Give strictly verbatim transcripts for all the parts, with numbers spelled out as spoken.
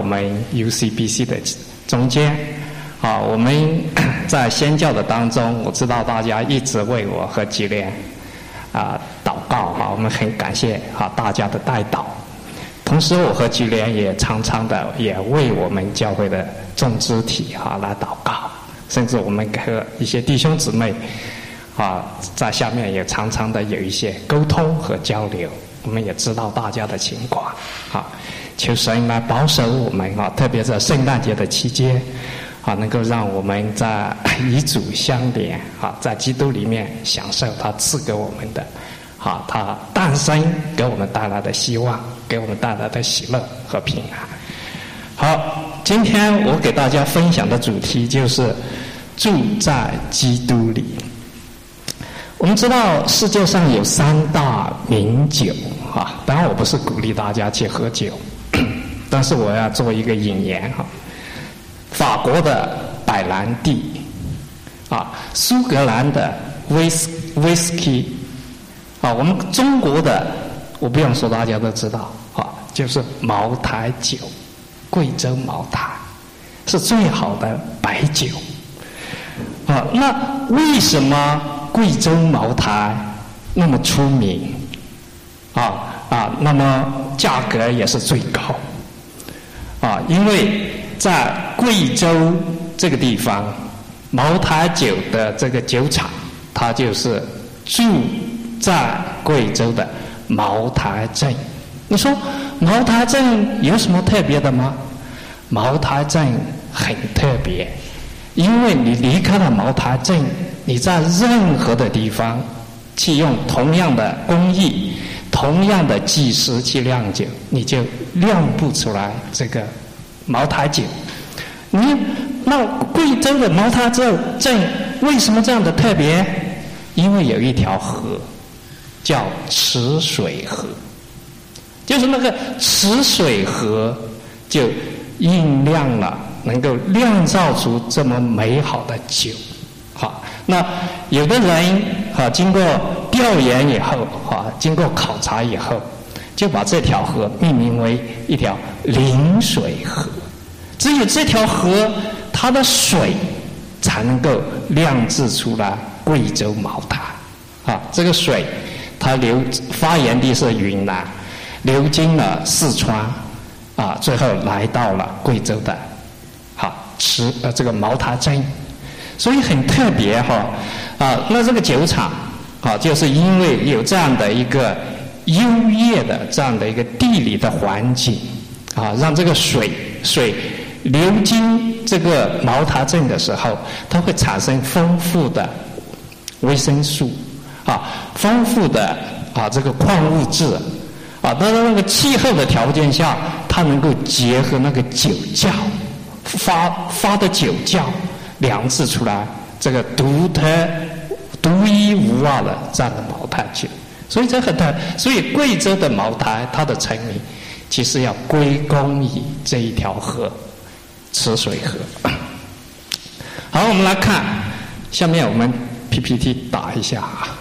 们 U C B C 的中间。啊，我们在宣教的当中，我知道大家一直为我和吉莲啊祷告哈，我们很感谢哈大家的代祷。同时，我和吉莲也常常的也为我们教会的众肢体哈来祷告，甚至我们和一些弟兄姊妹啊在下面也常常的有一些沟通和交流，我们也知道大家的情况啊，求神来保守我们啊，特别在圣诞节的期间。啊，能够让我们在与主相连啊，在基督里面享受他赐给我们的，啊，他诞生给我们带来的希望，给我们带来的喜乐和平安。好，今天我给大家分享的主题就是住在基督里。我们知道世界上有三大名酒啊，当然我不是鼓励大家去喝酒，但是我要做一个引言哈。法国的白兰地，啊，苏格兰的威斯威士忌，啊，我们中国的，我不用说，大家都知道，啊，就是茅台酒，贵州茅台是最好的白酒，啊，那为什么贵州茅台那么出名？啊啊，那么价格也是最高，啊，因为在贵州这个地方，茅台酒的这个酒厂，它就是住在贵州的茅台镇。你说茅台镇有什么特别的吗？茅台镇很特别，因为你离开了茅台镇，你在任何的地方去用同样的工艺、同样的技师去酿酒，你就酿不出来这个茅台酒。你那贵州的茅台镇为什么这样的特别？因为有一条河叫池水河，就是那个池水河就酝酿了，能够酿造出这么美好的酒。好，那有的人啊，经过调研以后啊，经过考察以后，就把这条河命名为一条临水河。只有这条河，它的水才能够酿制出来贵州茅台。啊，这个水它流发源地是云南，流经了四川，啊，最后来到了贵州的，好池呃这个茅台镇，所以很特别哈。啊，那这个酒厂啊，就是因为有这样的一个优越的这样的一个地理的环境，啊，让这个水水。流经这个茅台镇的时候，它会产生丰富的维生素，啊，丰富的啊这个矿物质，啊，到了那个气候的条件下，它能够结合那个酒窖发发的酒窖，酿制出来这个独特、独一无二的这样的茅台酒。所以这很特，所以贵州的茅台它的成名，其实要归功于这一条河。池水河。好，我们来看下面，我们 P P T 打一下啊。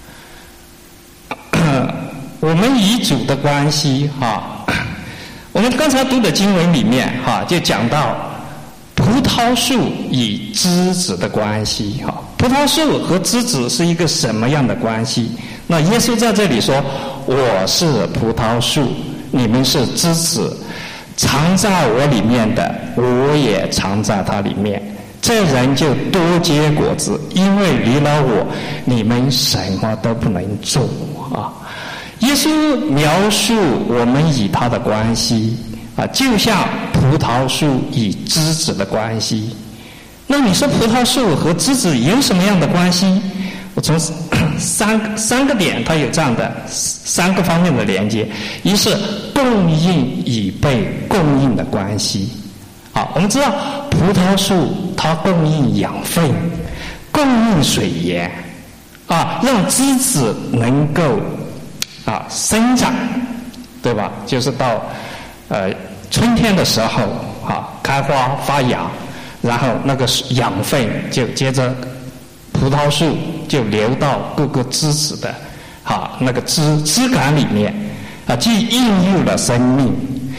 我们与主的关系哈，我们刚才读的经文里面哈，就讲到葡萄树与枝子的关系哈。葡萄树和枝子是一个什么样的关系？那耶稣在这里说：“我是葡萄树，你们是枝子。藏在我里面的，我也藏在他里面。这人就多结果子，因为离了我，你们什么都不能做啊。”耶稣描述我们与他的关系啊，就像葡萄树与枝子的关系。那你说葡萄树和枝子有什么样的关系？我从三三个点，它有这样的三个方面的连接。一是供应与被供应的关系。好，我们知道葡萄树它供应养分，供应水源，啊，让枝子能够啊生长，对吧？就是到呃春天的时候啊开花发芽，然后那个养分就接着葡萄树就流到各个枝子的啊那个枝枝干里面啊，既孕育了生命，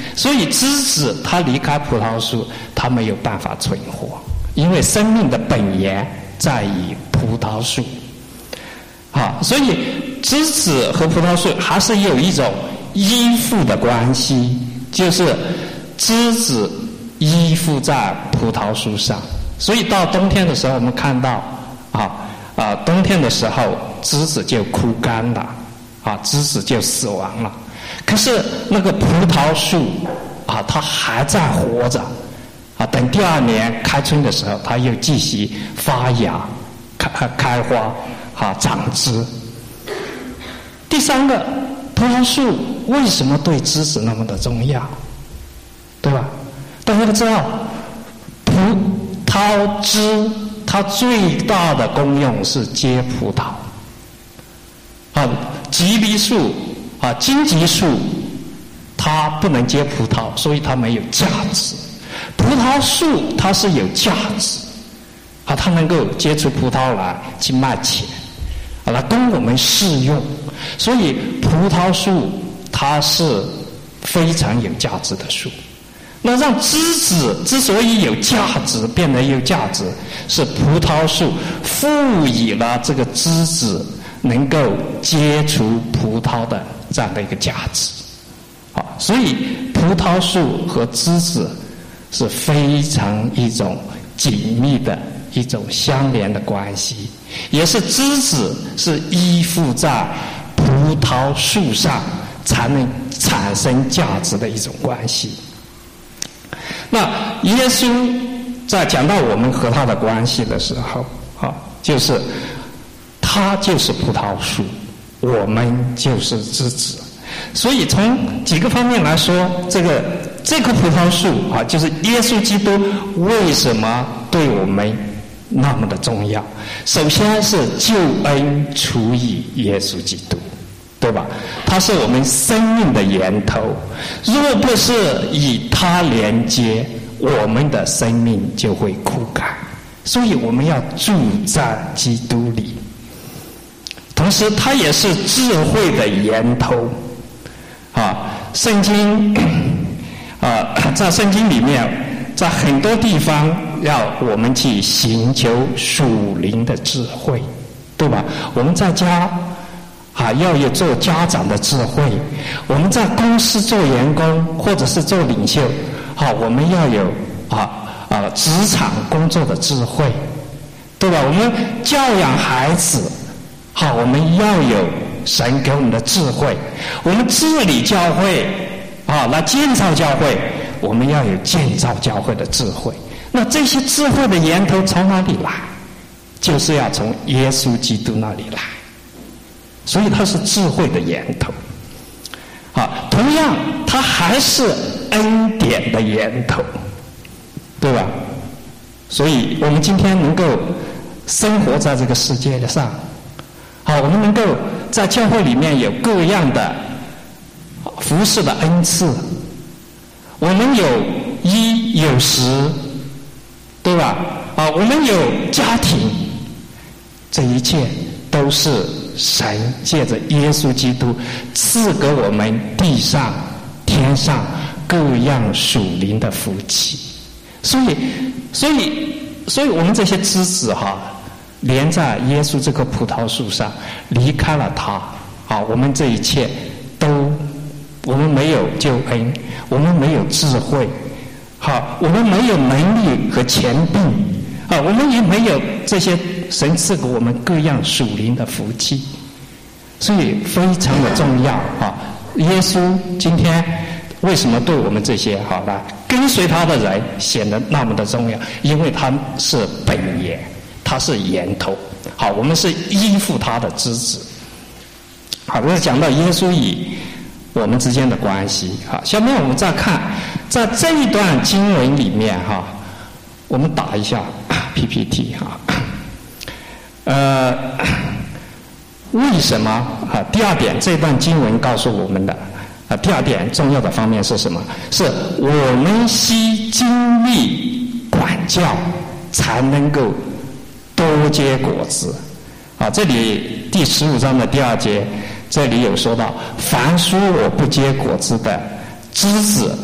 所以枝子它离开葡萄树，它没有办法存活，因为生命的本源在于葡萄树。好，所以枝子和葡萄树还是有一种依附的关系，就是枝子依附在葡萄树上。所以到冬天的时候，我们看到啊啊，冬天的时候枝子就枯干了，啊，枝子就死亡了。可是那个葡萄树啊，它还在活着，啊，等第二年开春的时候，它又继续发芽、开开花，啊，长枝。第三个，葡萄树为什么对枝子那么的重要？对吧？大家都知道，葡萄枝它最大的功用是结葡萄。啊，吉梨树啊，荆棘树，它不能结葡萄，所以它没有价值。葡萄树它是有价值，啊，它能够结出葡萄来去卖钱，啊，来供我们试用。所以葡萄树它是非常有价值的树。那让枝子之所以有价值，变得有价值，是葡萄树赋予了这个枝子能够结出葡萄的这样的一个价值。好，所以葡萄树和枝子是非常一种紧密的一种相连的关系，也是枝子是依附在葡萄树上才能产生价值的一种关系。那耶稣在讲到我们和他的关系的时候，啊，就是他就是葡萄树，我们就是枝子。所以从几个方面来说，这个这棵葡萄树啊，就是耶稣基督为什么对我们那么的重要？首先是救恩出于耶稣基督，对吧？它是我们生命的源头，若不是与它连接，我们的生命就会枯干。所以我们要住在基督里。同时它也是智慧的源头啊。圣经啊，在圣经里面，在很多地方要我们去寻求属灵的智慧，对吧？我们在家啊，要有做家长的智慧；我们在公司做员工或者是做领袖，啊，我们要有啊啊职场工作的智慧，对吧？我们教养孩子，好，我们要有神给我们的智慧；我们治理教会，啊，来建造教会，我们要有建造教会的智慧。那这些智慧的源头从哪里来？就是要从耶稣基督那里来。所以它是智慧的源头，啊，同样它还是恩典的源头，对吧？所以我们今天能够生活在这个世界上，好，我们能够在教会里面有各样的服事的恩赐，我们有衣有食，对吧？啊，我们有家庭，这一切都是神借着耶稣基督赐给我们地上天上各样属灵的福气。所以所以所以我们这些枝子哈，连在耶稣这棵葡萄树上，离开了他啊，我们这一切都，我们没有救恩，我们没有智慧，好，我们没有能力和权柄啊，我们也没有这些神赐给我们各样属灵的福气，所以非常的重要啊！耶稣今天为什么对我们这些好来跟随他的人显得那么的重要？因为他是本源，他是源头。好，我们是依附他的枝子。好，这是讲到耶稣与我们之间的关系。好，下面我们再看，在这一段经文里面哈，我们打一下 P P T 哈。呃，为什么啊？第二点，这段经文告诉我们的啊，第二点重要的方面是什么？是我们需经历管教，才能够多结果子。啊，这里第十五章的第二节，这里有说到，凡说我不结果子的枝子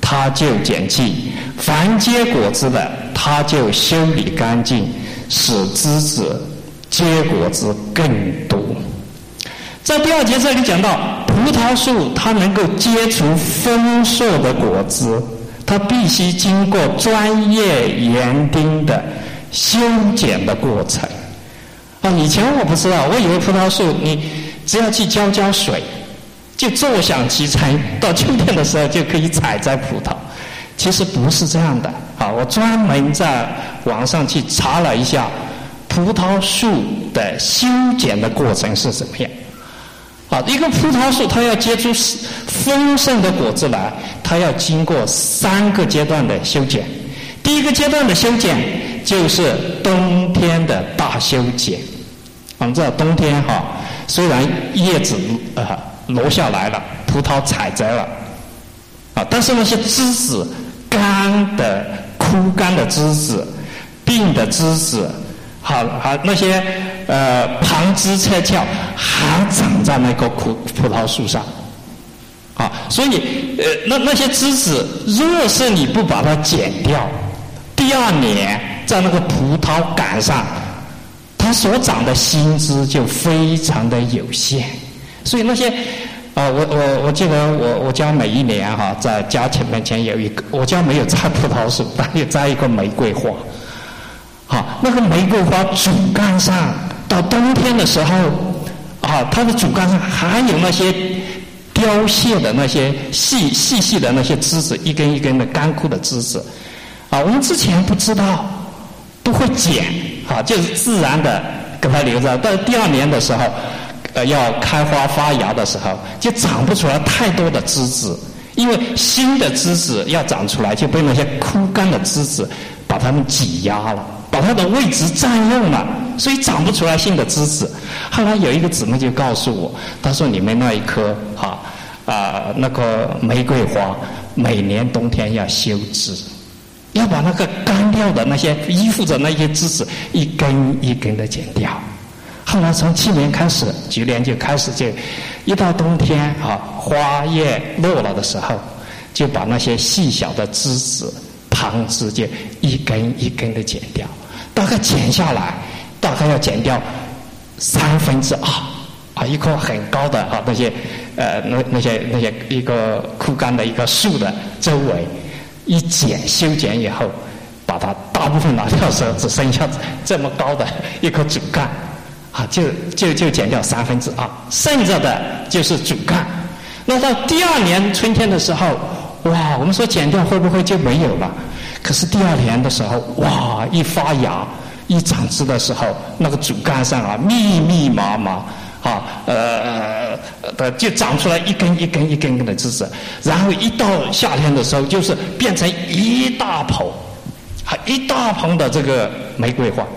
他就剪去；凡结果子的，他就修理干净，使枝子结果子更多。在第二节这里讲到，葡萄树它能够结出丰硕的果子，它必须经过专业园丁的修剪的过程。啊，以前我不知道，我以为葡萄树你只要去浇浇水，就坐享其成，到秋天的时候就可以采摘葡萄。其实不是这样的。啊，我专门在网上去查了一下葡萄树的修剪的过程是怎么样。啊，一个葡萄树它要结出丰盛的果子来，它要经过三个阶段的修剪。第一个阶段的修剪就是冬天的大修剪。我们知道冬天哈、啊，虽然叶子呃落下来了，葡萄采摘了，啊，但是那些枝子干的、枯干的枝子、病的枝子，好，好那些呃旁枝侧翘还长在那个葡葡萄树上，啊，所以呃那那些枝子，若是你不把它剪掉，第二年在那个葡萄杆上，它所长的新枝就非常的有限。所以那些啊、呃，我我我记得我我家每一年哈、啊，在家前面前有一个，我家没有栽葡萄树，但有栽一个玫瑰花。好、啊，那个玫瑰花主干上，到冬天的时候，啊，它的主干上还有那些凋谢的那些细细细的那些枝子，一根一根的干枯的枝子。啊，我们之前不知道，不会剪，啊，就是自然的给它留着。到第二年的时候，呃，要开花发芽的时候，就长不出来太多的枝子，因为新的枝子要长出来，就被那些枯干的枝子把它们挤压了，把它的位置占用了，所以长不出来新的枝子。后来有一个姊妹就告诉我，她说你们那一棵哈啊、呃、那个玫瑰花，每年冬天要修枝。要把那个干掉的那些依附着那些枝子一根一根的剪掉。后来从去年开始，菊莲就开始就一到冬天啊，花叶落了的时候，就把那些细小的枝子旁枝就一根一根的剪掉。大概剪下来，大概要剪掉三分之二啊，一棵很高的啊那些呃那那些那些一个枯干的一个树的周围。一剪修剪以后，把它大部分拿掉的时候，只剩下这么高的一棵主干，啊，就就就剪掉三分之二，剩下的就是主干。那到第二年春天的时候，哇，我们说剪掉会不会就没有了？可是第二年的时候，哇，一发芽、一长枝的时候，那个主干上啊，密密麻麻。啊，呃呃，就长出来一根一根一根根的枝子，然后一到夏天的时候，就是变成一大捧，啊，一大捧的这个玫瑰花，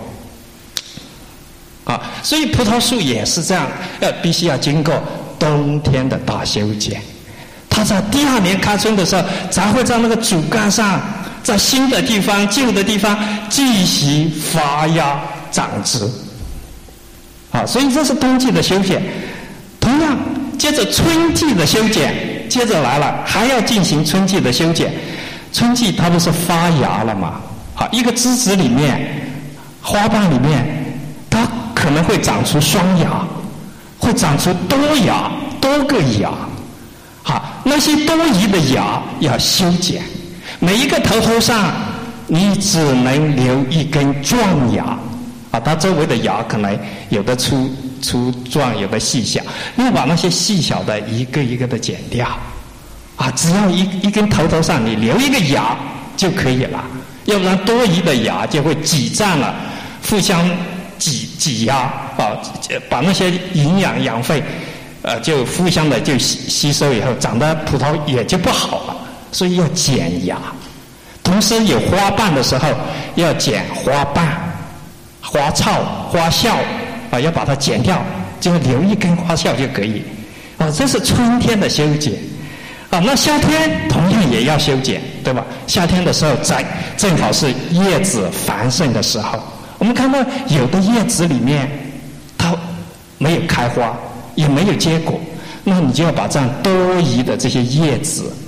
啊，所以葡萄树也是这样，要必须要经过冬天的大修剪，它在第二年开春的时候，才会在那个主干上，在新的地方、旧的地方继续发芽长枝。啊，所以这是冬季的修剪。同样，接着春季的修剪，接着来了，还要进行春季的修剪。春季它不是发芽了吗？啊，一个枝子里面、花瓣里面，它可能会长出双芽，会长出多芽、多个芽。好，那些多余的芽要修剪。每一个头头上，你只能留一根壮芽。啊，它周围的芽可能有的粗粗壮，有的细小，要把那些细小的一个一个的剪掉。啊，只要一一根头头上你留一个芽就可以了，要不然多余的芽就会挤占了，互相挤挤压啊，把那些营养养分，呃，就互相的就吸吸收以后，长得葡萄也就不好了，所以要剪芽。同时有花瓣的时候要剪花瓣。花草、花鞘啊，要把它剪掉，就留一根花鞘就可以。啊，这是春天的修剪。啊，那夏天同样也要修剪，对吧？夏天的时候在正好是叶子繁盛的时候，我们看到有的叶子里面它没有开花，也没有结果，那你就要把这样多余的这些叶子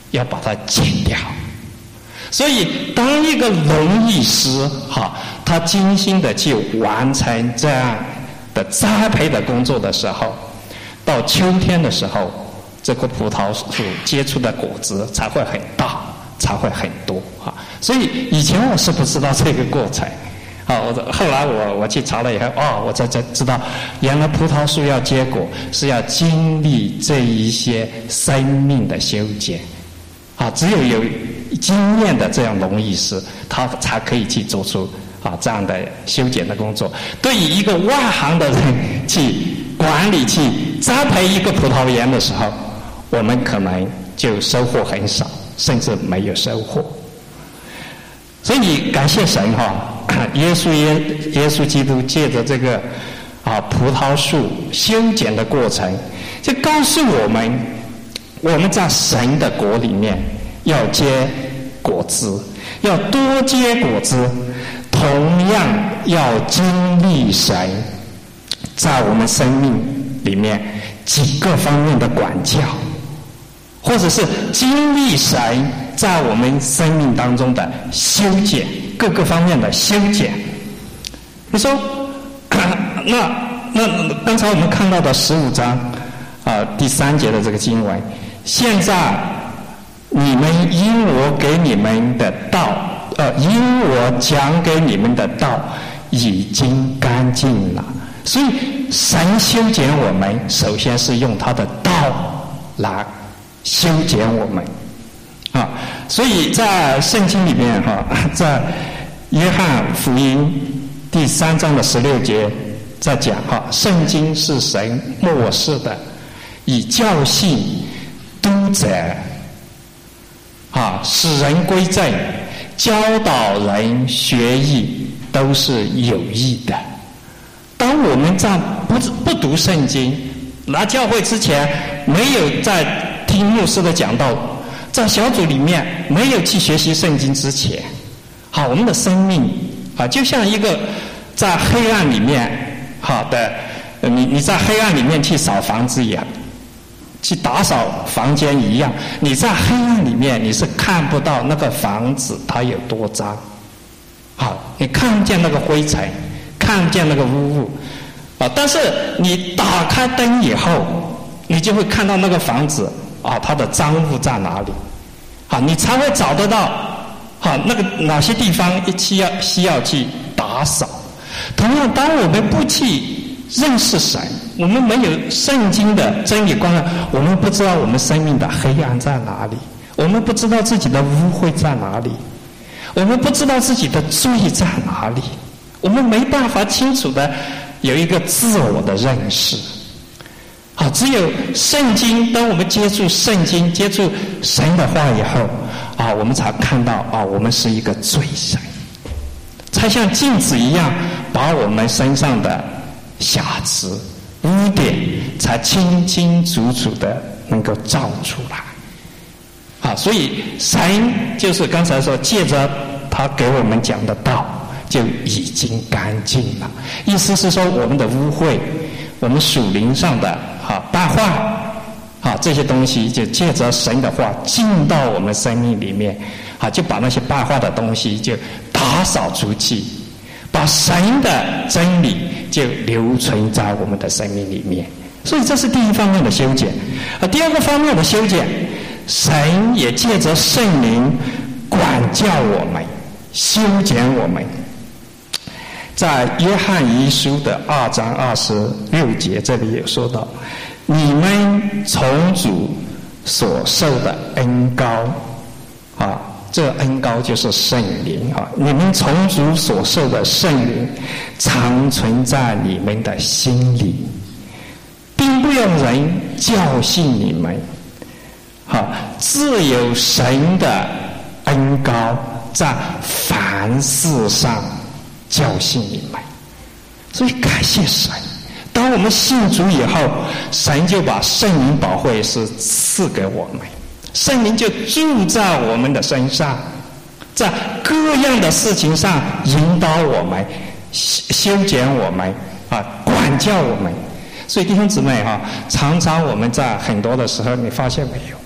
要把它剪掉。所以当一个农艺师哈，他精心的去完成这样的栽培的工作的时候，到秋天的时候，这棵葡萄树结出的果子才会很大，才会很多啊。所以以前我是不知道这个过程啊，我后来我我去查了以后，哦，我才才知道，原来葡萄树要结果是要经历这一些生命的修剪啊，只有有经验的这样农艺师，他才可以去做出啊这样的修剪的工作。对于一个外行的人去管理、去栽培一个葡萄园的时候，我们可能就收获很少，甚至没有收获。所以感谢神哈、啊，耶稣耶耶稣基督借着这个啊葡萄树修剪的过程，就告诉我们，我们在神的国里面要结果子，要多结果子，同样要经历神在我们生命里面几个方面的管教，或者是经历神在我们生命当中的修剪，各个方面的修剪。你说，那那刚才我们看到的十五章啊、呃、第三节的这个经文，现在你们因我给你们的道，呃，因我讲给你们的道已经干净了。所以神修剪我们，首先是用他的道来修剪我们啊。所以在圣经里面哈、啊，在约翰福音第三章的十六节在讲哈、啊，圣经是神默示的，以教训、督责啊，使人归正，教导人学艺，都是有益的。当我们在不不读圣经，来教会之前没有在听牧师的讲道，在小组里面没有去学习圣经之前，好，我们的生命啊，就像一个在黑暗里面好的，你你在黑暗里面去扫房子一样，去打扫房间一样，你在黑暗里面你是看不到那个房子它有多脏，好，你看不见那个灰尘，看不见那个污物啊，但是你打开灯以后，你就会看到那个房子啊，它的脏物在哪里，好，你才会找得到好那个哪些地方需要需要去打扫。同样，当我们不去认识神，我们没有圣经的真理观念，我们不知道我们生命的黑暗在哪里，我们不知道自己的污秽在哪里，我们不知道自己的罪在哪里，我们没办法清楚的有一个自我的认识。好，只有圣经，当我们接触圣经、接触神的话以后，啊，我们才看到啊，我们是一个罪人，才像镜子一样，把我们身上的瑕疵、污点，才清清楚楚的能够照出来。啊，所以神就是刚才说，借着他给我们讲的道，就已经干净了。意思是说，我们的污秽，我们属灵上的啊败坏啊这些东西，就借着神的话进到我们生命里面啊，就把那些败坏的东西就打扫出去，把神的真理就留存在我们的生命里面。所以这是第一方面的修剪。啊，第二个方面的修剪，神也借着圣灵管教我们，修剪我们。在约翰一书的二章二十六节，这里有说到，你们从主所受的恩膏啊，这恩膏就是圣灵啊，你们从主所受的圣灵常存在你们的心里，并不用人教训你们啊，自有神的恩膏在凡事上教训你们。所以感谢神，当我们信主以后，神就把圣灵宝贵师赐给我们，圣灵就住在我们的身上，在各样的事情上引导我们，修剪我们啊，管教我们。所以弟兄姊妹哈、啊，常常我们在很多的时候，你发现没有，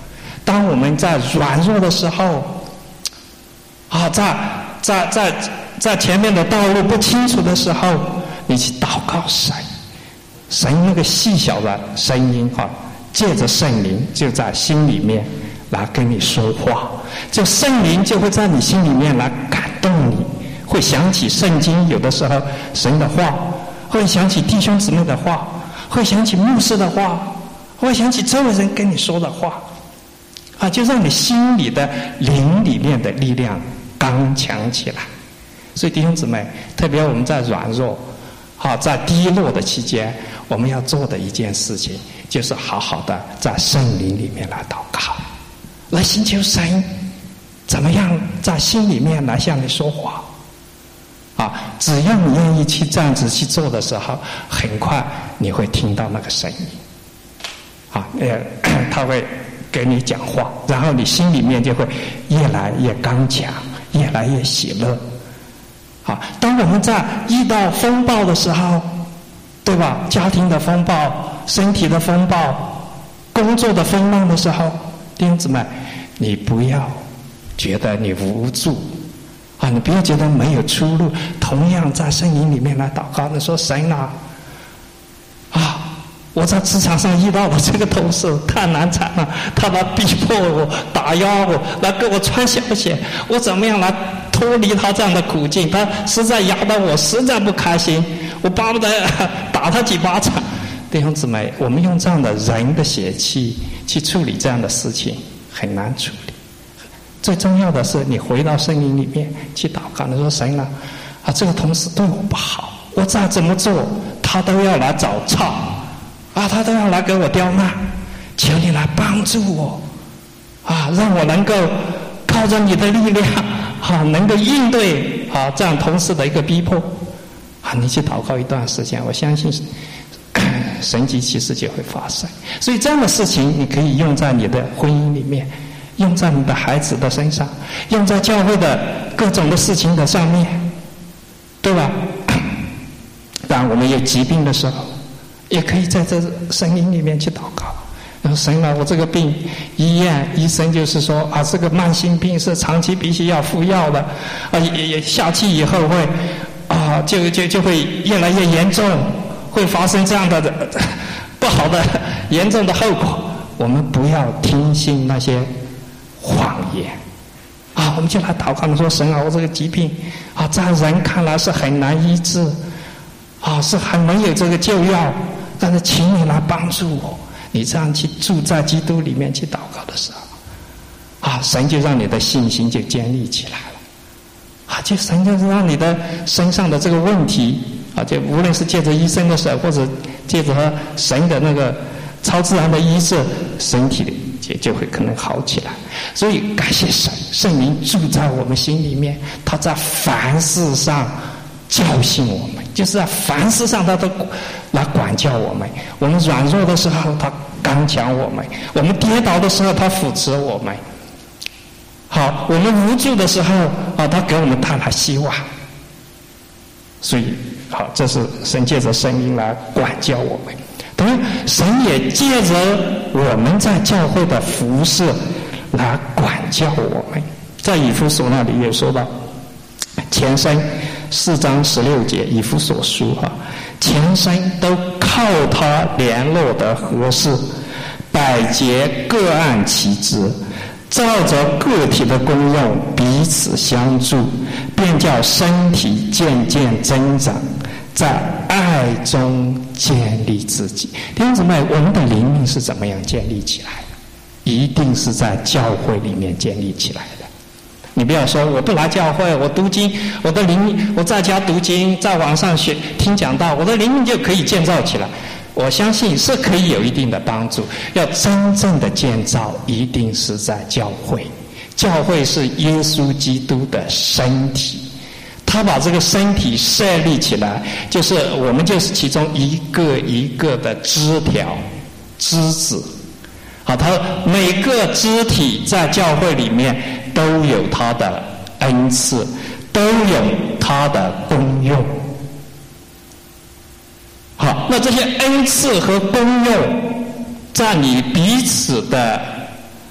当我们在软弱的时候，啊，在在在在前面的道路不清楚的时候，你去祷告神，神那个细小的声音哈，借着圣灵就在心里面来跟你说话，就圣灵就会在你心里面来感动你，会想起圣经，有的时候神的话，会想起弟兄姊妹的话，会想起牧师的话，会想起周围人跟你说的话，啊，就让你心里的灵里面的力量刚强起来。所以弟兄姊妹，特别我们在软弱啊，在低落的期间，我们要做的一件事情，就是好好的在圣灵里面来祷告，来寻求神怎么样在心里面来向你说话。啊，只要你愿意去这样子去做的时候，很快你会听到那个声音，啊，呃，他会给你讲话，然后你心里面就会越来越刚强，越来越喜乐。啊，当我们在遇到风暴的时候，对吧？家庭的风暴、身体的风暴、工作的风浪的时候，弟兄姊妹，你不要觉得你无助。啊，你不要觉得没有出路，同样在圣灵里面来祷告。你说神啊，啊，我在职场上遇到了这个同事太难缠了，他来逼迫我、打压我，来给我穿小鞋，我怎么样来脱离他这样的苦境？他实在压得我实在不开心，我巴不得打他几巴掌。弟兄姊妹，我们用这样的人的血气去处理这样的事情，很难处理。最重要的是，你回到圣灵里面去祷告。你说神啊，啊，这个同事对我不好，我再怎么做，他都要来找茬，啊，他都要来给我刁难，求你来帮助我，啊，让我能够靠着你的力量，啊，能够应对啊这样同事的一个逼迫，啊，你去祷告一段时间，我相信神迹奇事就会发生。所以这样的事情，你可以用在你的婚姻里面。用在你的孩子的身上，用在教会的各种的事情的上面，对吧？当我们有疾病的时候，也可以在这圣灵里面去祷告。然后神啊，我这个病，医院医生就是说啊，这个慢性病是长期必须要服药的，啊，也也下去以后会啊，就就就会越来越严重，会发生这样的不好的严重的后果。我们不要听信那些谎言啊，我们就来祷告，说神啊，我这个疾病啊，在人看来是很难医治啊，是很没有这个救药，但是请你来帮助我。你这样去住在基督里面去祷告的时候啊，神就让你的信心就建立起来了啊，就神就是让你的身上的这个问题啊，就无论是借着医生的手，或者借着神的那个超自然的医治，身体里也就会可能好起来。所以感谢神，圣灵住在我们心里面，他在凡事上教训我们，就是在凡事上他都来管教我们。我们软弱的时候他刚强我们，我们跌倒的时候他扶持我们，好，我们无助的时候啊，他给我们带来希望。所以好，这是神借着圣灵来管教我们。当然神也借着我们在教会的服事来管教我们。在以弗所那里也说到，前生四章十六节以弗所书哈，前生都靠他联络的合适，百节各按其职，照着个体的功用彼此相助，便叫身体渐渐增长，在爱中建立自己。弟兄姊妹，我们的灵命是怎么样建立起来的？一定是在教会里面建立起来的。你不要说我不来教会，我读经，我的灵命，我在家读经，在网上学听讲道，我的灵命就可以建造起来。我相信是可以有一定的帮助。要真正的建造，一定是在教会。教会是耶稣基督的身体，他把这个身体设立起来，就是我们就是其中一个一个的枝条、枝子。好，他每个肢体在教会里面都有他的恩赐，都有他的功用。好，那这些恩赐和功用，在你彼此的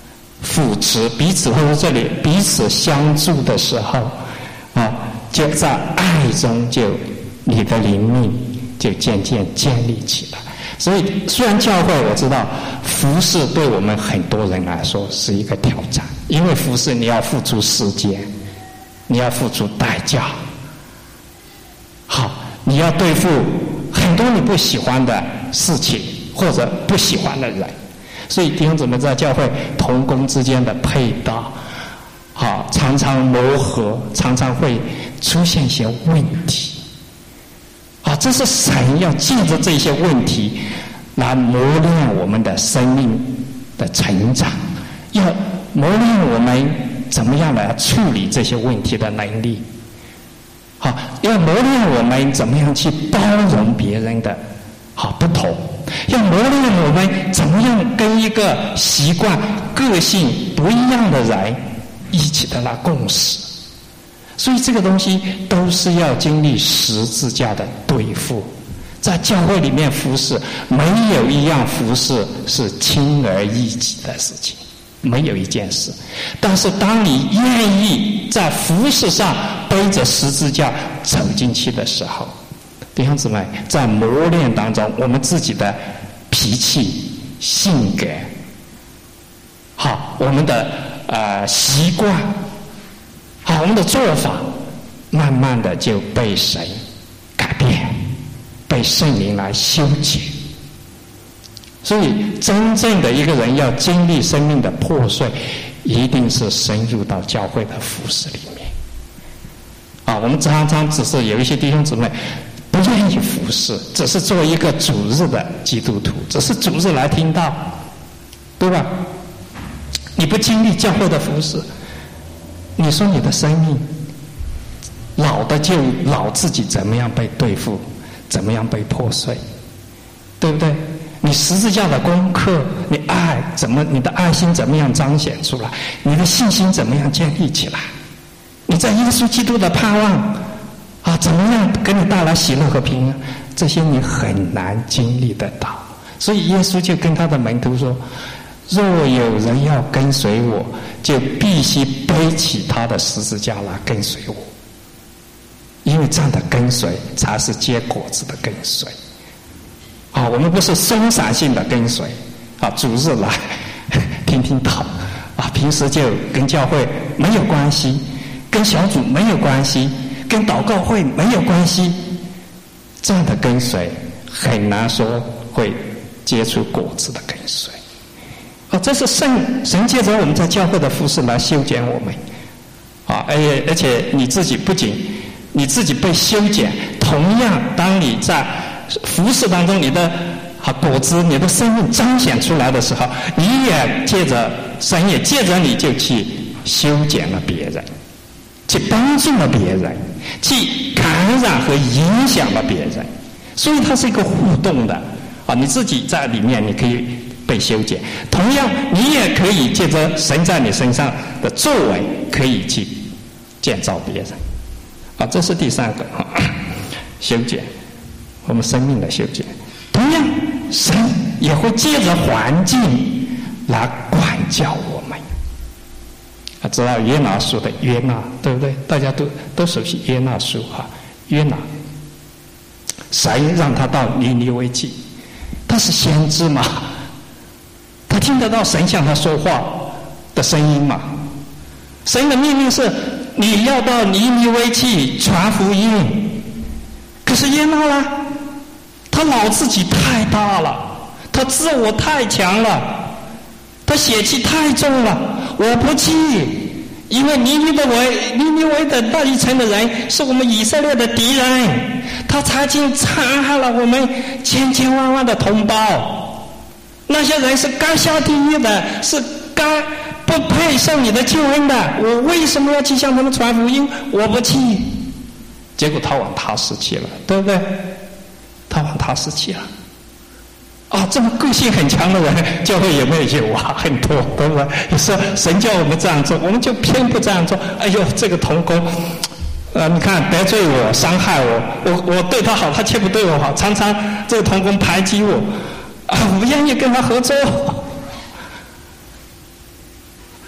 扶持彼此，或者这里彼此相助的时候，啊，就在爱中就你的灵命就渐渐建立起来。所以虽然教会我知道服事对我们很多人来说是一个挑战，因为服事你要付出时间，你要付出代价，好，你要对付很多你不喜欢的事情或者不喜欢的人，所以弟兄姊妹在教会同工之间的配搭，好，常常磨合，常常会出现一些问题。啊，这是神要借着这些问题来磨练我们的生命的成长，要磨练我们怎么样来处理这些问题的能力。好，要磨练我们怎么样去包容别人的好不同，要磨练我们怎么样跟一个习惯、个性不一样的人一起的来共事。所以这个东西都是要经历十字架的对付。在教会里面服事，没有一样服事是轻而易举的事情，没有一件事。但是当你愿意在服事上背着十字架走进去的时候，弟兄姊妹，在磨练当中，我们自己的脾气、性格，好，我们的呃习惯，好，我们的做法，慢慢的就被神改变，被圣灵来修剪。所以真正的一个人要经历生命的破碎，一定是深入到教会的服事里面。啊，我们常常只是有一些弟兄姊妹不愿意服事，只是做一个主日的基督徒，只是主日来听到，对吧？你不经历教会的服事，你说你的生命老的就老自己怎么样被对付，怎么样被破碎，对不对？你十字架的功课，你爱怎么，你的爱心怎么样彰显出来，你的信心怎么样建立起来，你在耶稣基督的盼望啊，怎么样给你带来喜乐和平安，这些你很难经历得到。所以耶稣就跟他的门徒说，若有人要跟随我，就必须背起他的十字架来跟随我，因为这样的跟随才是结果子的跟随。啊，我们不是松散性的跟随，啊，主日来听听道，啊，平时就跟教会没有关系，跟小组没有关系，跟祷告会没有关系，这样的跟随很难说会结出果子的跟随。啊，这是圣神借着我们在教会的服事来修剪我们，啊，而且而且你自己不仅你自己被修剪，同样当你在服事当中，你的啊果子，你的生命彰显出来的时候，你也借着神也借着你就去修剪了别人，去帮助了别人，去感染和影响了别人，所以它是一个互动的啊！你自己在里面，你可以被修剪，同样你也可以借着神在你身上的作为，可以去建造别人啊！这是第三个啊，修剪。我们生命的修剪，同样神也会借着环境来管教我们。啊，知道约拿书的约拿，对不对？大家都都熟悉约拿书哈。约拿，神让他到尼尼微去，他是先知嘛，他听得到神向他说话的声音嘛。神的命令是你要到尼尼微去传福音，可是约拿呢？他老自己太大了，他自我太强了，他血气太重了，我不去，因为尼尼的维尼尼微的那一层的人是我们以色列的敌人，他曾经残害了我们千千万万的同胞，那些人是该下地狱的，是该不配受你的救恩的，我为什么要去向他们传福音？我不去。结果他往他失去了，对不对？他往他失去了啊！这么个性很强的人，教会有没有有啊？很多，对不对？有时候神叫我们这样做，我们就偏不这样做。哎呦，这个同工，呃，你看得罪我、伤害我，我我对他好，他却不对我好，常常这个同工排挤我，啊，我不愿意跟他合作。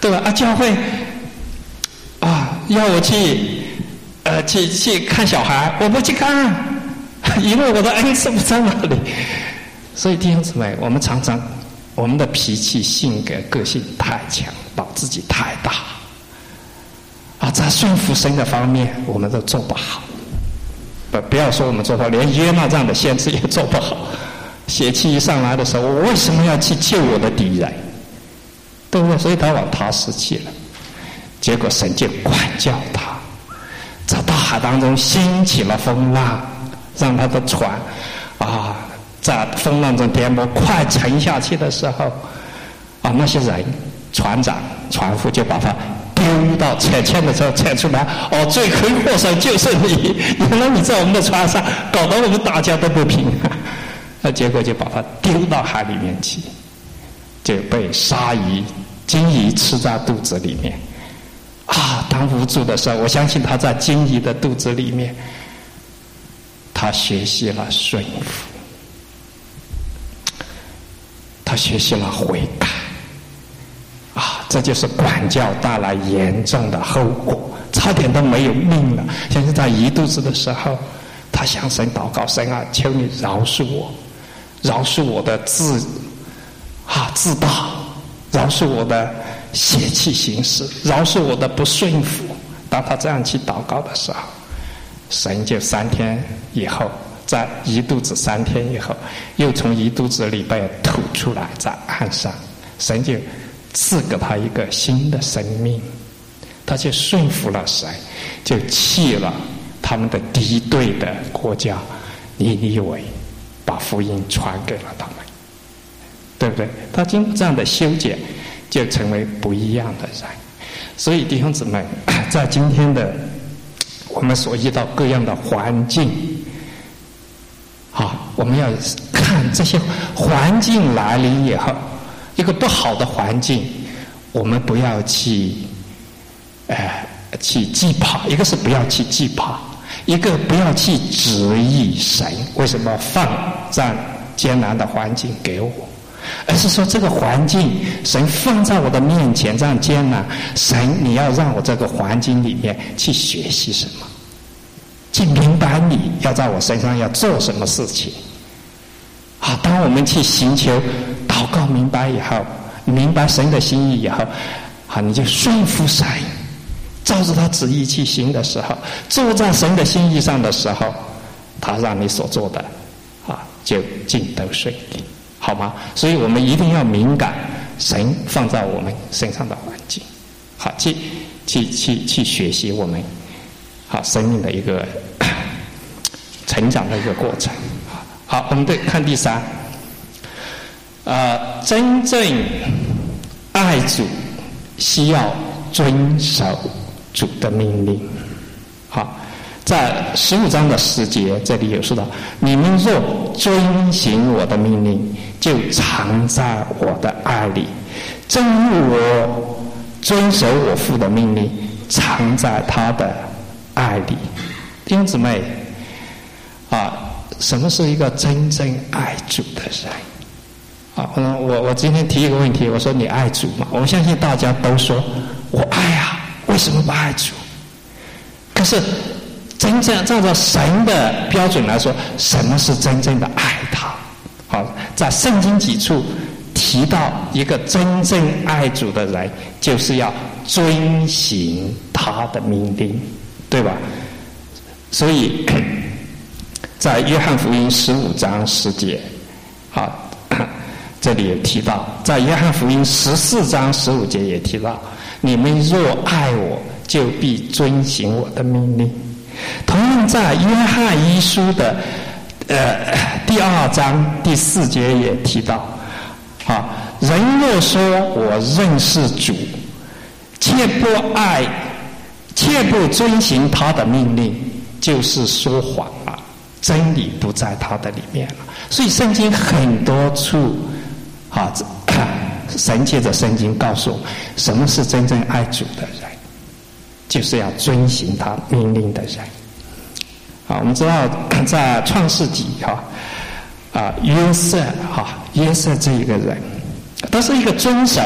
对吧？啊，教会啊，要我去呃去去看小孩，我不去看，因为我的恩赐不在那里。所以弟兄姊妹，我们常常我们的脾气、性格、个性太强，把自己太大啊，在顺服神的方面，我们都做不好。不，不要说我们做不好，连约拿这样的先知也做不好。血气一上来的时候，我为什么要去救我的敌人？对不对？所以他往他失去了，结果神就管教他，在大海当中兴起了风浪，让他的船啊在风浪中颠簸，快沉下去的时候，啊，那些人船长、船夫就把他丢到浅浅的时候潜出来，哦，罪魁祸首就是你，原来你在我们的船上，搞得我们大家都不平。那结果就把他丢到海里面去，就被鲨鱼、鲸鱼吃在肚子里面。啊，当无助的时候，我相信他在鲸鱼的肚子里面，他学习了顺服，他学习了悔改。啊，这就是管教带来严重的后果，差点都没有命了。相信在鱼肚子的时候，他向神祷告：神啊，求你饶恕我，饶恕我的自啊自大，饶恕我的血气行事，饶恕我的不顺服。当他这样去祷告的时候，神就三天以后，在鱼肚子三天以后，又从鱼肚子里被吐出来，在岸上，神就赐给他一个新的生命，他就顺服了神，就弃了他们的敌对的国家尼尼微，把福音传给了他们，对不对？他经过这样的修剪，就成为不一样的人。所以弟兄姊妹，在今天的我们所遇到各样的环境，好，我们要看这些环境来临以后，一个不好的环境，我们不要去，呃，去惧怕。一个是不要去惧怕，一个不要去质疑神为什么放这样艰难的环境给我，而是说这个环境神放在我的面前这样艰难，神你要让我这个环境里面去学习什么，去明白你要在我身上要做什么事情。好，当我们去寻求祷告明白以后，明白神的心意以后，好，你就顺服神，照着他旨意去行的时候，坐在神的心意上的时候，他让你所做的啊就尽都顺利，好吗？所以我们一定要敏感神放在我们身上的环境，好，去去去去学习我们好生命的一个成长的一个过程。好，我们对看第三，呃，真正爱主需要遵守主的命令。好，在十五章的十节这里有说到：你们若遵行我的命令，就藏在我的爱里，正如我遵守我父的命令，藏在他的爱里。弟兄姊妹啊，什么是一个真正爱主的人？啊，我我今天提一个问题，我说你爱主吗？我相信大家都说我爱啊，为什么不爱主？可是真正按照神的标准来说，什么是真正的爱他？好，在圣经几处提到一个真正爱主的人，就是要遵行他的命令，对吧？所以在约翰福音十五章十节，啊，这里也提到，在约翰福音十四章十五节也提到：你们若爱我，就必遵行我的命令。同样在约翰一书的呃第二章第四节也提到：啊，人若说我认识主，却不爱，却不遵行他的命令，就是说谎了，真理不在他的里面了。所以圣经很多处啊，神借着圣经告诉我们，什么是真正爱主的人，就是要遵行他命令的人。啊，我们知道在创世纪哈啊约瑟哈约瑟这一个人，他是一个遵守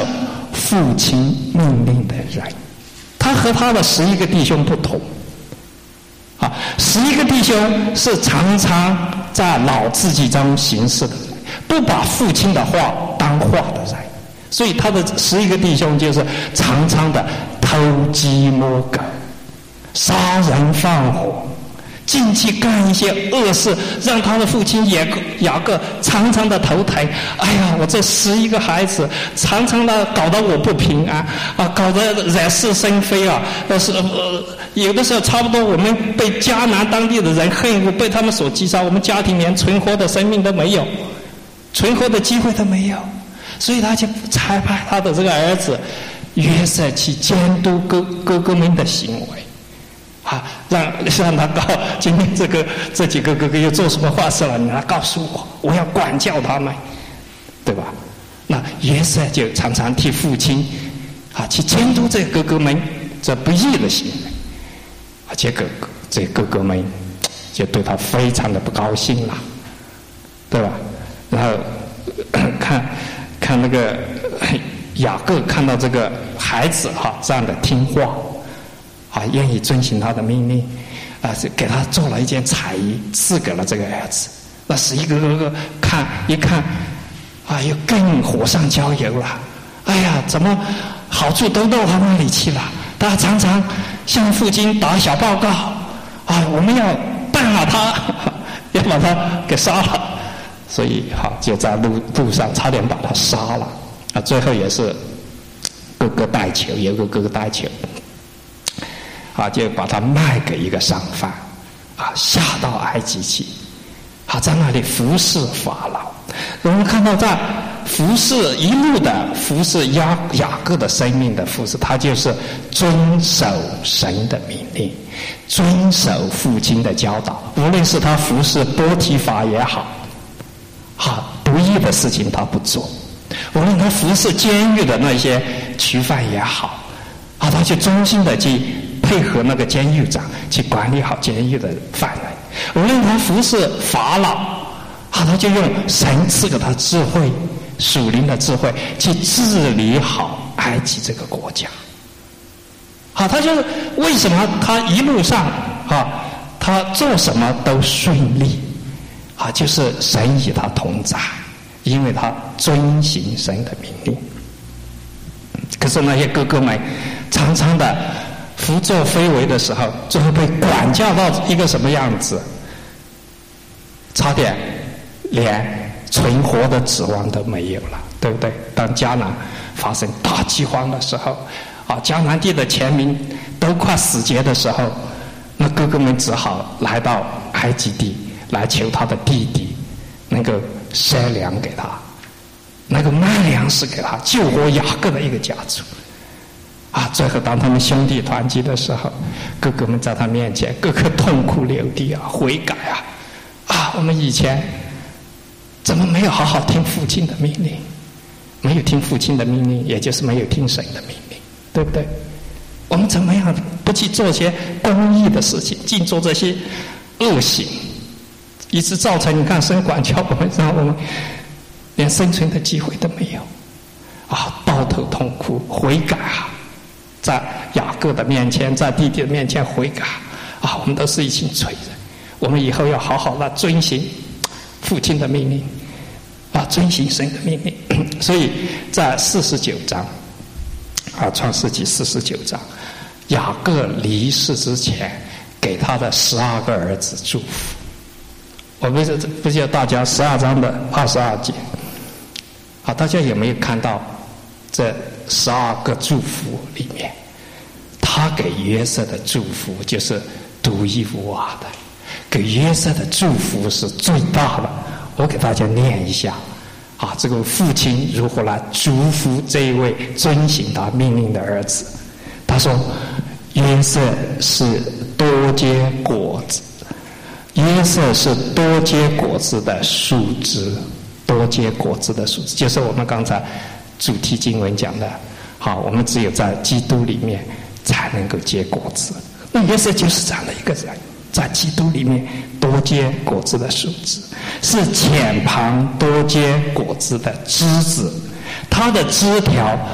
父亲命令的人。他和他的十一个弟兄不同啊，十一个弟兄是常常在老自己中行事的人，不把父亲的话当话的人，所以他的十一个弟兄就是常常的偷鸡摸狗、杀人放火，进去干一些恶事，让他的父亲也雅各常常的头疼。哎呀，我这十一个孩子常常的搞得我不平安啊，搞得惹是生非啊。呃是呃，有的时候差不多我们被迦南当地的人恨恶，被他们所击杀，我们家庭连存活的生命都没有，存活的机会都没有。所以他就差派他的这个儿子约瑟去监督哥哥哥们的行为。啊，让让他告今天这个这几个哥哥又做什么坏事了？你来告诉我，我要管教他们，对吧？那约瑟就常常替父亲啊去监督这哥哥们这不义的行为，啊，结果这哥哥们就对他非常的不高兴了，对吧？然后看看那个雅各看到这个孩子哈、啊、这样的听话。啊，愿意遵循他的命令，啊，给他做了一件彩衣，赐给了这个儿子。那十一个哥哥看一看，啊，又更火上浇油了。哎呀，怎么好处都到他那里去了？他常常向父亲打小报告，啊，我们要办了他，要把他给杀了。所以，好，就在路路上差点把他杀了。啊，最后也是哥哥带球，有个哥哥带球。啊，就把他卖给一个商贩，啊，下到埃及去，啊，在那里服侍法老。我们看到在服侍一路的服侍雅雅各的生命的服侍，他就是遵守神的命令，遵守父亲的教导。无论是他服侍波提法也好，啊，不义的事情他不做；无论他服侍监狱的那些囚犯也好，啊，他就忠心的去配合那个监狱长去管理好监狱的犯人。无论他服侍法老，啊，他就用神赐给他智慧，属灵的智慧去治理好埃及这个国家。好，他就是为什么他一路上啊，他做什么都顺利，啊，就是神与他同在，因为他遵行神的命令。可是那些哥哥们常常的胡作非为的时候，最后被管教到一个什么样子？差点连存活的指望都没有了，对不对？当迦南发生大饥荒的时候，啊，迦南地的全民都快死绝的时候，那哥哥们只好来到埃及地来求他的弟弟能够赊粮给他，那个卖粮食给他，救活雅各的一个家族。啊，最后当他们兄弟团聚的时候，哥哥们在他面前，个个痛哭流涕啊，悔改啊！啊，我们以前怎么没有好好听父亲的命令？没有听父亲的命令，也就是没有听神的命令，对不对？我们怎么样不去做些公益的事情，尽做这些恶行，以致造成你看神管教我们，让我们连生存的机会都没有啊！抱头痛哭，悔改啊！在雅各的面前，在弟弟的面前悔改啊！我们都是一群罪人，我们以后要好好的遵行父亲的命令啊，遵行神的命令。所以在四十九章啊，创世纪四十九章，雅各离世之前给他的十二个儿子祝福。我不是不知道大家十二章的二十二节啊，大家有没有看到这十二个祝福里面，他给约瑟的祝福就是独一无二的，给约瑟的祝福是最大的。我给大家念一下啊，这个父亲如何来祝福这一位遵行他命令的儿子。他说，约瑟是多结果子，约瑟是多结果子的树枝，多结果子的树枝，就是我们刚才主题经文讲的，好，我们只有在基督里面才能够结果子。那约瑟就是这样的一个人，在基督里面多结果子的树枝，是浅旁多结果子的枝子，它的枝条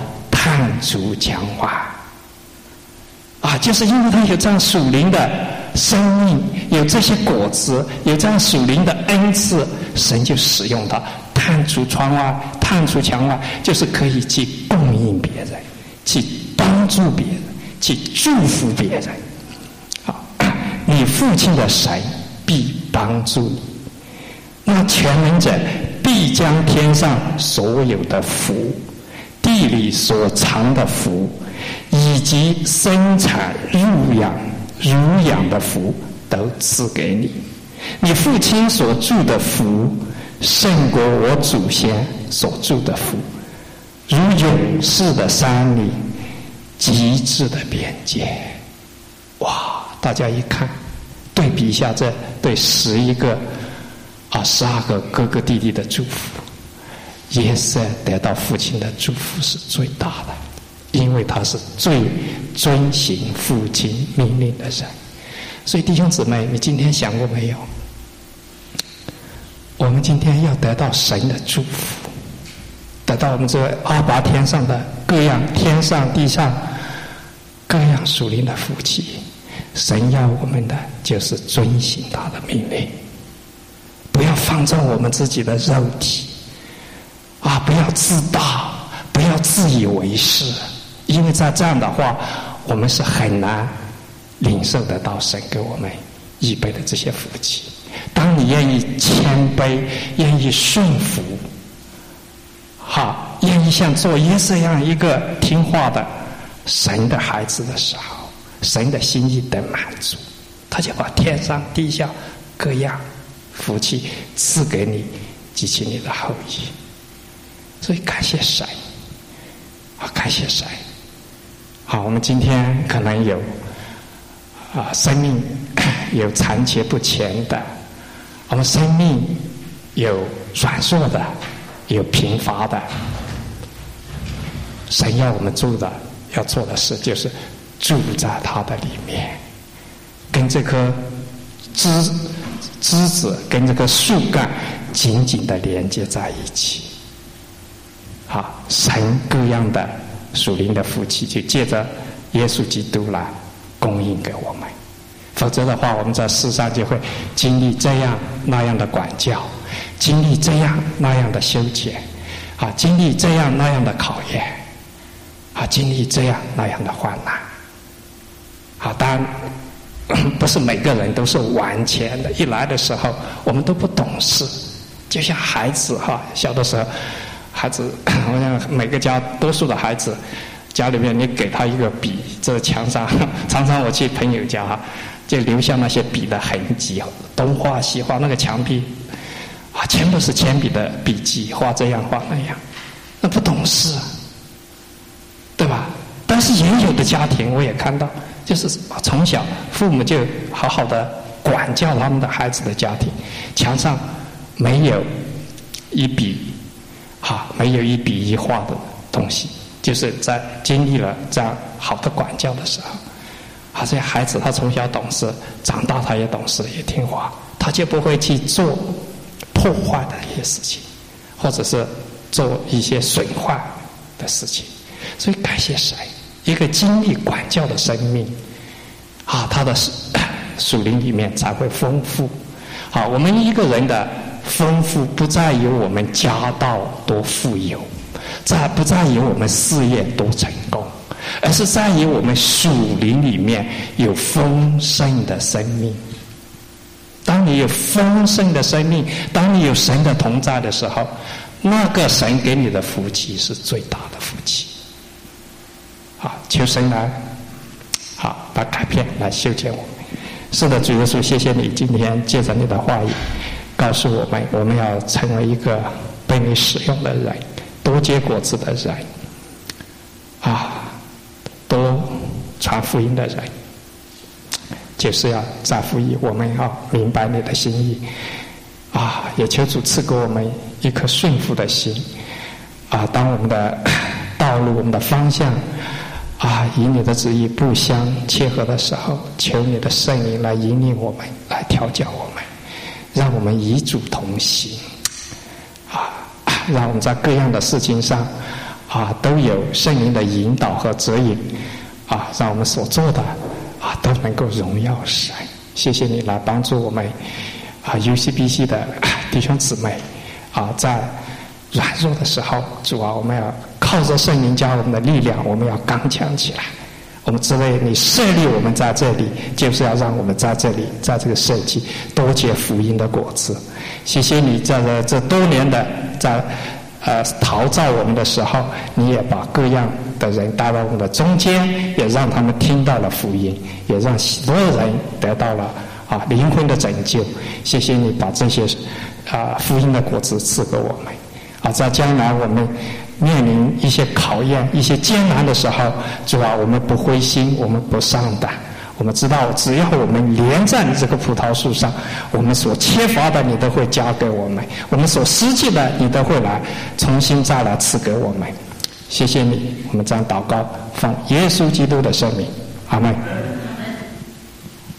探除强化。啊，就是因为他有这样属灵的生命，有这些果子，有这样属灵的恩赐，神就使用它探除窗外，探除墙外，就是可以去供应别人，去帮助别人，去祝福别人。好，你父亲的神必帮助你，那全能者必将天上所有的福，地里所藏的福，以及生产乳养乳养的福都赐给你。你父亲所住的福胜过我祖先所住的福，如勇士的山里极致的边界。哇，大家一看对比一下，这对十一个啊十二个哥哥弟弟的祝福，约瑟得到父亲的祝福是最大的，因为他是最遵行父亲命令的人。所以弟兄姊妹，你今天想过没有？我们今天要得到神的祝福，得到我们这个阿爸天上的各样天上地上各样属灵的福气。神要我们的就是遵行他的命令，不要放纵我们自己的肉体啊！不要自大，不要自以为是，因为在这样的话，我们是很难领受得到神给我们预备的这些福气。当你愿意谦卑，愿意顺服，好，愿意像做约瑟一样一个听话的神的孩子的时候，神的心意得满足，他就把天上地下各样福气赐给你及其你的后裔。所以感谢神，好，感谢神。好，我们今天可能有啊生命有残缺不全的，我们生命有软弱的，有贫乏的。神要我们做的要做的事，就是住在他的里面，跟这棵枝枝子跟这个树干紧紧的连接在一起。好，神各样的属灵的福气就借着耶稣基督来供应给我们，否则的话，我们在世上就会经历这样那样的管教，经历这样那样的修剪，啊，经历这样那样的考验，啊，经历这样那样的患难。好，当然不是每个人都是完全的，一来的时候我们都不懂事，就像孩子哈，小的时候，孩子，我想每个家多数的孩子，家里面你给他一个笔，这墙上常常我去朋友家哈，就留下那些笔的痕迹，东画西画，那个墙壁啊，全部是铅笔的笔迹，画这样画那样，那不懂事，对吧？但是也有的家庭我也看到，就是从小父母就好好的管教他们的孩子的家庭，墙上没有一笔啊，没有一笔一画的东西，就是在经历了这样好的管教的时候，啊，这孩子他从小懂事，长大他也懂事也听话，他就不会去做破坏的一些事情，或者是做一些损坏的事情。所以感谢神，一个经历管教的生命啊，他的属灵里面才会丰富。好，我们一个人的丰富不在于我们家道多富有，在不在于我们事业多成功，而是在于我们属灵里面有丰盛的生命。当你有丰盛的生命，当你有神的同在的时候，那个神给你的福气是最大的福气。好，求神来好把改变来修剪我们。是的，主耶稣，谢谢你今天借着你的话语告诉我们，我们要成为一个被你使用的人，多结果子的人啊，多传福音的人，就是要在乎于我们要明白你的心意啊，也求主赐给我们一颗顺服的心啊，当我们的道路我们的方向啊，与你的旨意不相切合的时候，求你的圣灵来引领我们，来调教我们，让我们与主同行啊，让我们在各样的事情上啊，都有圣灵的引导和指引啊，让我们所做的啊都能够荣耀神。谢谢你来帮助我们啊 U C B C 的弟兄姊妹啊，在软弱的时候，主啊，我们要靠着圣灵加我们的力量，我们要刚强起来。我们知道你设立我们在这里，就是要让我们在这里，在这个世纪多结福音的果子。谢谢你在这这多年的在呃陶造我们的时候，你也把各样的人带到我们的中间，也让他们听到了福音，也让许多人得到了啊灵魂的拯救。谢谢你把这些啊福音的果子赐给我们。啊，在将来我们面临一些考验、一些艰难的时候，主啊，我们不灰心，我们不丧胆。我们知道，只要我们连在你这个葡萄树上，我们所缺乏的，你都会加给我们；我们所失去的，你都会来重新再来赐给我们。谢谢你，我们这样祷告，奉耶稣基督的圣名，阿们。